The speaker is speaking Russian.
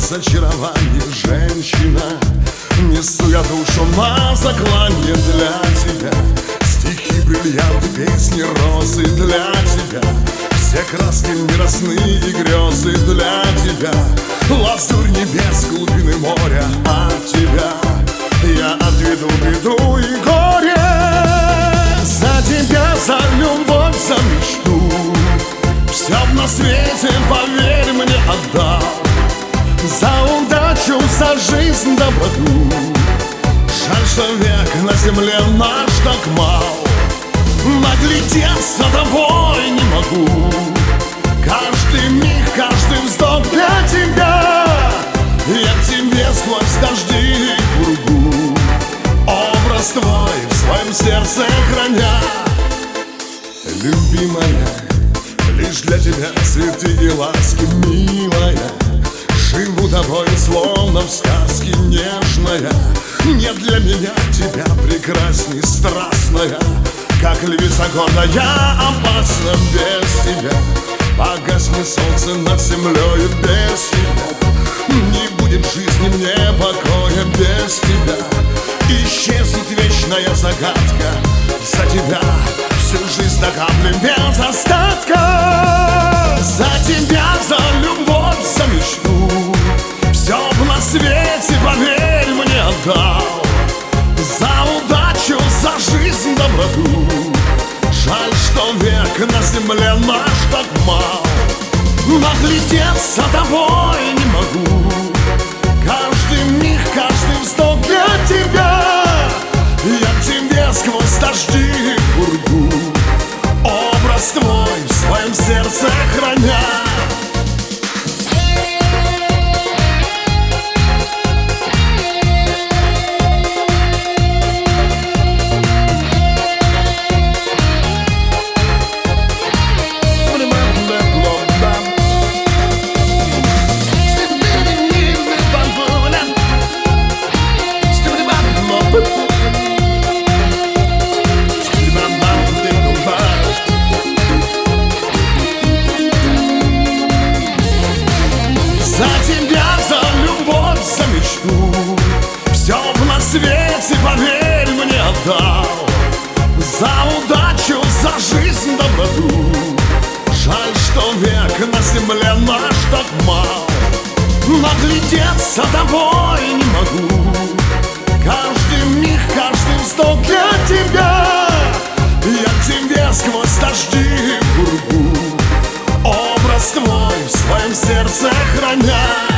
разочарование, женщина. Несу я душу на заклание для тебя. Стихи, бриллианты, песни, розы для тебя. Все краски мира, сны и грезы для тебя. Лазурь небес, глубины моря от тебя. Я отведу беду и горе. За тебя, за любовь, за мечту. Все на свете, поверь мне, отдал. За удачу, за жизнь, доброту. Жаль, что век на земле наш так мал. Наглядеться тобой не могу. Каждый миг, каждый вздох для тебя. Я к тебе сквозь дожди и пургу. Образ твой в своем сердце храня. Любимая, лишь для тебя цветы и ласки, милая. Живу тобой, словно в сказке нежная. Нет для меня тебя прекрасней, страстная. Как львица гордая, опасна без тебя. Погаснет солнце над землею без тебя. Не будет в жизни мне покоя без тебя. Исчезнет вечная загадка. За тебя всю жизнь до капли без остатка. За тебя, за любовь, за мечту. Все на свете, поверь мне, отдал. За удачу, за жизнь, доброту. Жаль, что век на земле наш так мал. Наглядеться тобой не могу. Каждый миг, каждый вздох для тебя. Я к тебе сквозь дожди и пургу. Образ твой в своем сердце храня. За тебя, за любовь, за мечту. Все на свете, поверь мне, отдал. За удачу, за жизнь, доброту. Жаль, что век на земле наш так мал. Наглядеться тобой не могу. Каждый миг, каждый вздох для тебя. Я к тебе сквозь дожди и пургу. Образ твой в своем сердце храня.